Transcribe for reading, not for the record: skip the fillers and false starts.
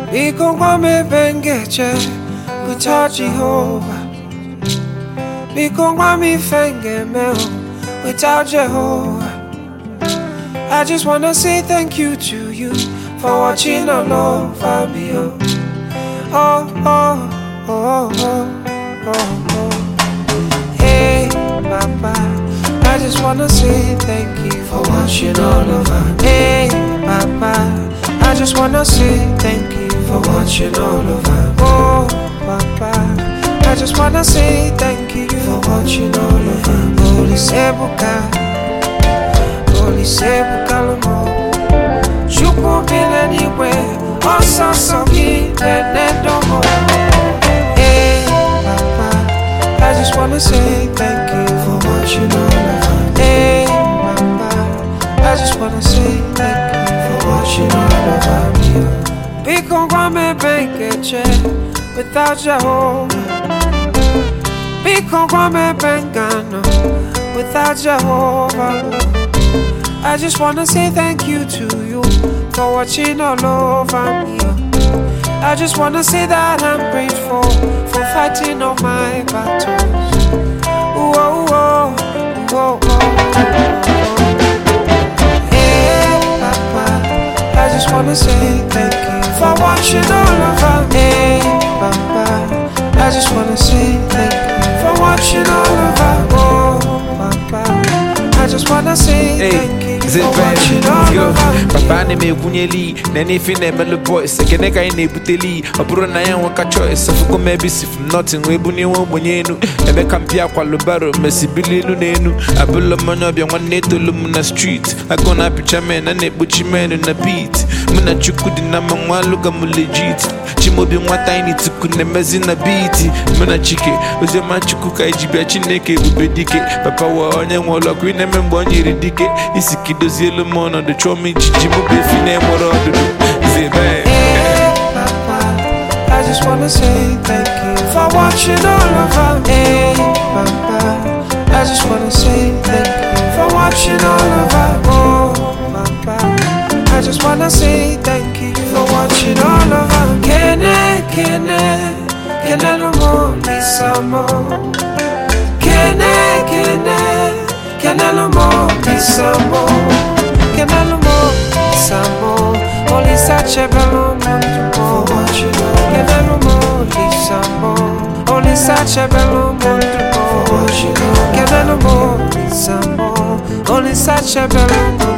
Biko kwame bengeche without Jehovah. Biko kwame fenge meo without Jehovah. I just wanna say thank you to you for watching all over me. Oh, oh, oh, oh, oh, oh. Hey, Papa, I just wanna say thank you for watching all over me. Hey, Papa, I just wanna say thank you for watching all over me. Oh, Papa, I just wanna say thank you for watching all over me. Holy Sebuka, Holy Sebuka Lomo. Chuku bin anywhere, Osa Soki, Nenedomo. Hey, Papa, I just wanna say thank you for watching all over me. Hey, Papa, I just wanna say thank you for watching all over me. Biko kwame bengeche without Jehovah. Biko kwame bengano without Jehovah. I just wanna say thank you to you for watching all over me. I just wanna say that I'm grateful for fighting all my battles. Ooh, oh, oh, oh, oh, oh. Hey, Papa, I just wanna say thank you for watching all over me. Hey, Papa, I just wanna say thank you for watching all over me. Oh, Papa, I just wanna say thank you. Papa ne me kunyeli na ne fi na melo boys sekene kai na ebuteli oburo na yan waka choice of go maybe si from nothing we bu ni won bonyenu ebe kampia kwalubaro mesibililu nenu abulo mono bi wan netolu na street agona picture men na ne buchi men na beat muna chukudi na manwalu ga mu legit chimobi nwata ni tuku na mezi na beat muna chike oze ma chuku kai jibia chineke ubedike papa wa onye nwolo kwi na membo nyiri dike isiki dozie le mono de chomi chichi mo be fine moro do is bad. Hey, Papa, I just wanna say thank you for watching all over me. Hey, Papa, I just wanna say thank you for watching all over me. Oh, Papa, I just wanna say thank you for watching all over me. Can no more be some more? Can no more be some more? Can no more be some more? Only such a balloon for watching. Can no more be some more? Only such a balloon for watching. Can no more be some more? Only such a balloon.